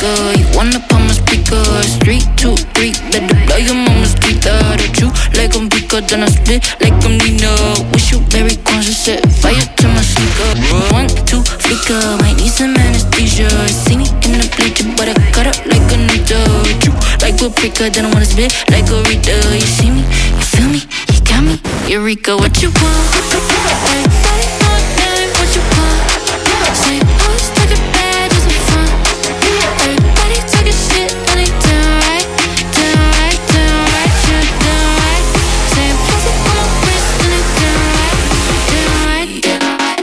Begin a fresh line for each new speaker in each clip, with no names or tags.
speaker. You wanna pop my speaker. 3, 2, 3, better blow your mama's speaker. The truth like I'm Pico, then I spit like I'm Nina. Wish you very conscious, set fire to my sneaker. 1, 2, flicker, might need some anesthesia. See me in the bleacher, but I cut up like a needle. True like a pricker, then I wanna spit like a reader. You see me, you feel me, you got me, Eureka, what you want? Everybody all night, what you want? Say, always take it bad, just for fun. Everybody talking shit, and they down right, down right, down right, shit down right. Saying pussy on my wrist, and they down right, down right, down right.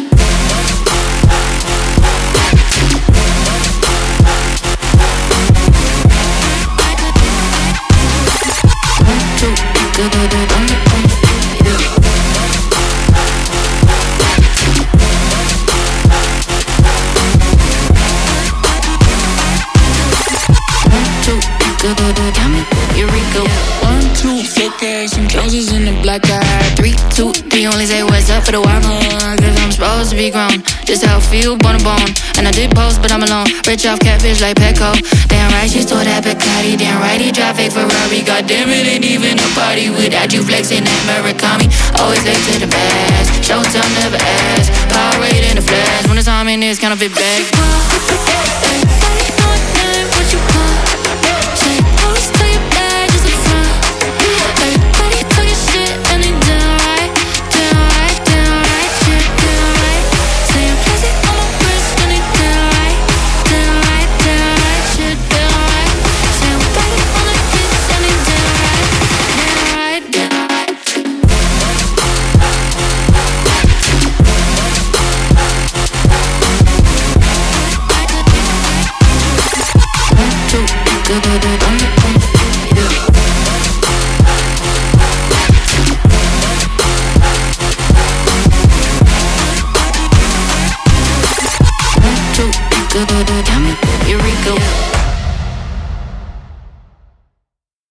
1, 2, good, on the pump, yeah. 1, 2, good, got me, Eureka. 1, 2, flicker, some Joneses in the black eye. 3, 2, 3, only say what's up for the wild one. Cause I'm supposed to be grown, just how I feel, bone to bone. And I did post, but I'm alone. Rich off catfish like Petco. Damn right, she stole that Bacardi. Damn right, he drive fake Ferrari. God damn it, ain't even a party without you flexing that Murakami. Always late to the best, showtime never ask. Powerade in the flash, when it's time in this counterfeit bag. Everybody all night, what you want? Say, always tell you bad, just for fun. Everybody talking shit, and they down right, down right, down right, shit down right. Saying pussy on my wrist, and they down right, down right, down right, shit down right. Saying baby on the hits, and they down right, down right, down right. 1, 2, good, on the pump, yeah. 1, 2, good, got me.